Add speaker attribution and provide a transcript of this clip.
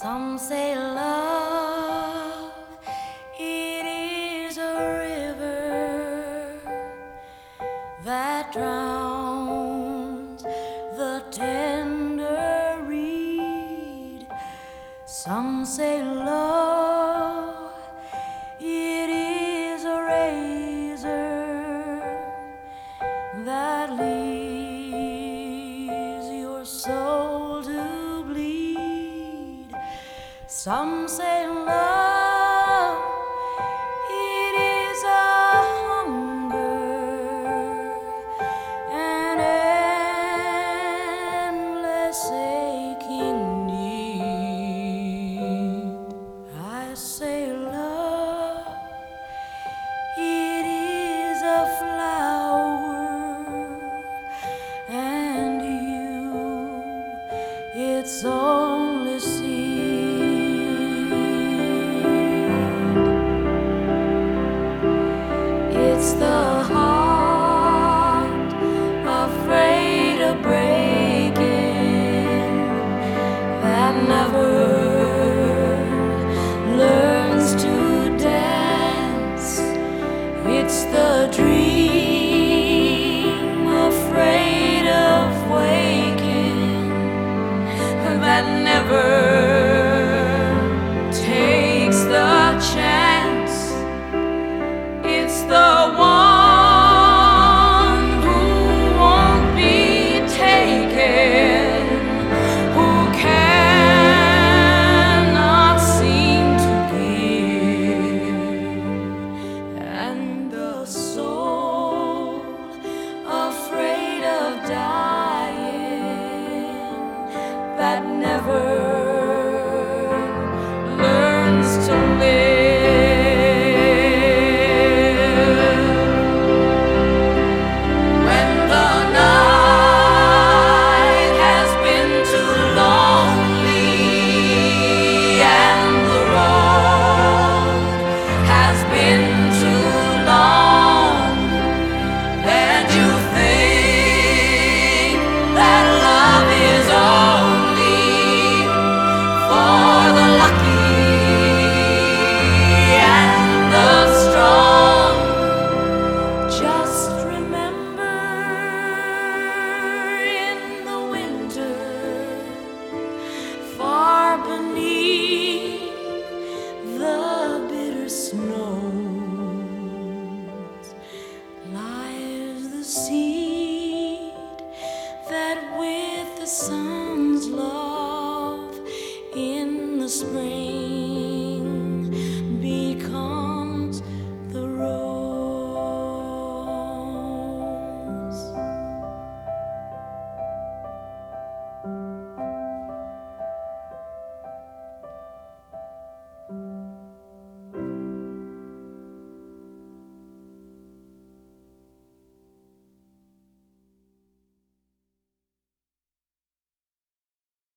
Speaker 1: Some say love, it is a river that drowns the tender reed. Some say love, it is a razor that leaves your soul to bleed. Some say love, it is a hunger, an endless aching need. I say love, it is a flower, and you, it's all